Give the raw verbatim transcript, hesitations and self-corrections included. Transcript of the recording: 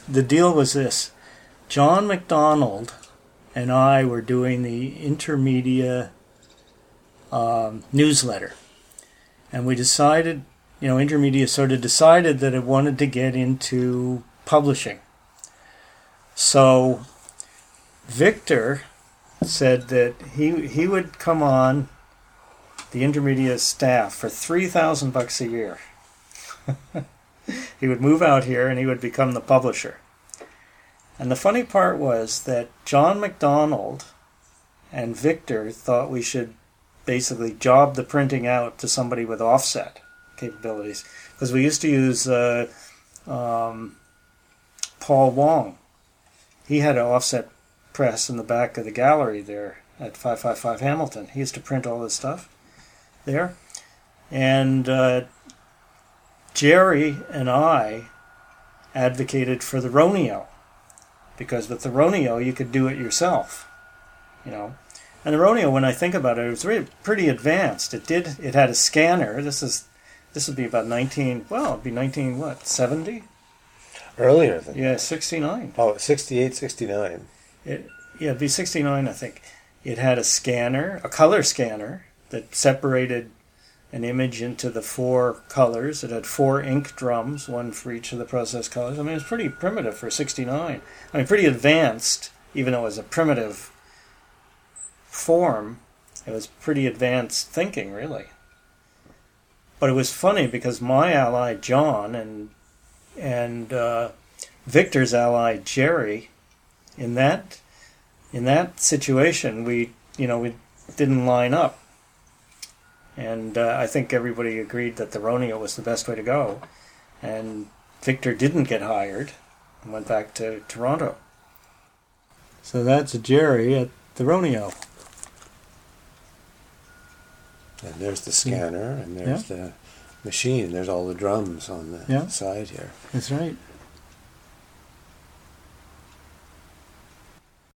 the deal was this. John MacDonald and I were doing the Intermedia um, newsletter. And we decided, you know, Intermedia sort of decided that it wanted to get into publishing. So Victor said that he he would come on the Intermedia staff for three thousand bucks a year. He would move out here and he would become the publisher. And the funny part was that John MacDonald and Victor thought we should basically job the printing out to somebody with offset capabilities. Because we used to use uh, um, Paul Wong. He had an offset press in the back of the gallery there at five fifty-five Hamilton. He used to print all this stuff there. And uh, Jerry and I advocated for the Roneo, because with the Roneo you could do it yourself, you know. And the Roneo, when I think about it, it was really pretty advanced. It did. It had a scanner. This is this would be about nineteen. Well, it'd be nineteen what seventy? Earlier than yeah, sixty-nine. Oh, sixty-eight, sixty-nine. It yeah, it'd be sixty-nine, I think. It had a scanner, a color scanner that separated an image into the four colors. It had four ink drums, one for each of the process colors. I mean, it was pretty primitive for sixty-nine. I mean, pretty advanced, even though it was a primitive form. It was pretty advanced thinking, really. But it was funny because my ally John and and uh, Victor's ally Jerry, in that in that situation, we you know we didn't line up. And uh, I think everybody agreed that the Roneo was the best way to go. And Victor didn't get hired and went back to Toronto. So that's Jerry at the Roneo. And there's the scanner, and there's yeah. the machine. There's all the drums on the yeah. side here. That's right.